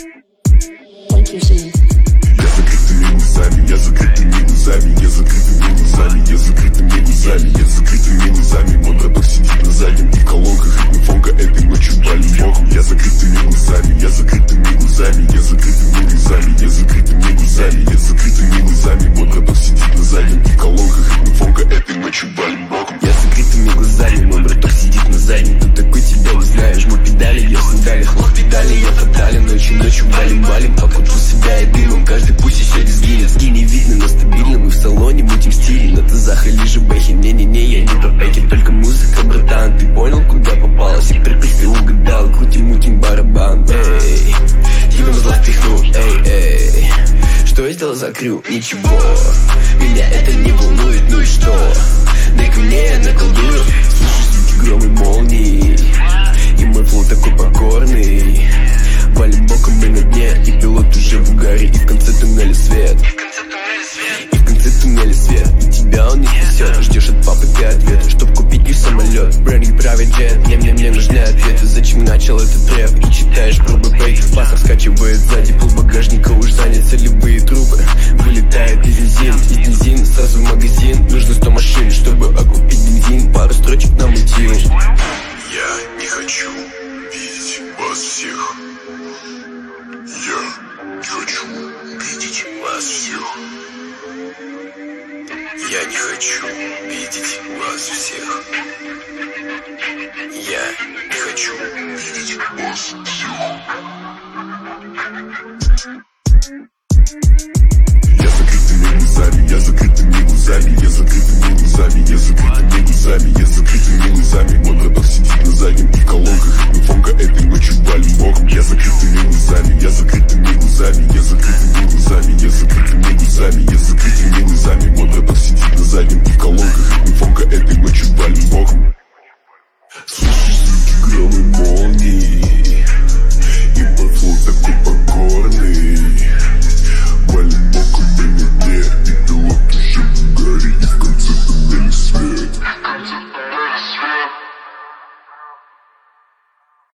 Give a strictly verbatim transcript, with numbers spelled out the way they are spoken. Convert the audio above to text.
Я закрытыми глазами, я закрытыми глазами, я закрытыми глазами, я закрытыми глазами, я закрытыми глазами. Мой браток сидит на заднем и в колонках ритм фонка этой ночью валим боком. Я закрытыми глазами, я закрытыми глазами, я закрытыми глазами, я закрытыми глазами, я закрытыми глазами. Мой браток сидит на заднем и в колонках ритм фонка этой ночью валим боком. Я закрытыми глазами, мой браток сидит на заднем. Кто такой, тебя не знаю, жму педали, я в сандалиях, хлоп педали, я фатален. Ночью ночью валим, валим, покутал себя и дымом. Каждый пусть еще сгинет, ски не видно, но стабильно. Мы в салоне мутим стиль, на тазах или же бэхи. Не-не-не, я не про пэки, только музыка, братан. Ты понял, куда попал? Сектор ты угадал, крутим, мутим барабан. Эй, тебя на зло впихну, эй, эй. Что я сделал, закрыл? Ничего, меня это не волнует, ну и что? Дай-ка мне, я наколдую. Слышу звуки грома и молнии, и мой флоу такой покорный. Валим боком мы на дне, и пилот уже в угаре, и в конце туннеля свет. И в конце туннеля свет, и тебя он не спасет. Ждешь от папы ты ответ, чтоб купить не самолет. Брендинг правит джет, мне, мне, мне нужны ответы. Зачем начал этот рэп? И читаешь про бэйк, пассер скачивает сзади, пол багажника уж занят. Целевые трубы, вылетает из бензин, из бензин сразу в магазин. Нужно сто машин, чтобы окупить бензин. Пару строчек на мотив. Я не хочу видеть вас всех. Я не хочу видеть вас всех. Я не хочу видеть вас всех. Я не хочу видеть вас всех. Я закрытыми глазами, я закрытыми глазами, я закрытыми глазами, я закрытыми глазами, я закрытыми глазами. Мой браток сидит на заднем и в колонках ритм фонка этой ночью валим боком. Я закрытыми глазами, я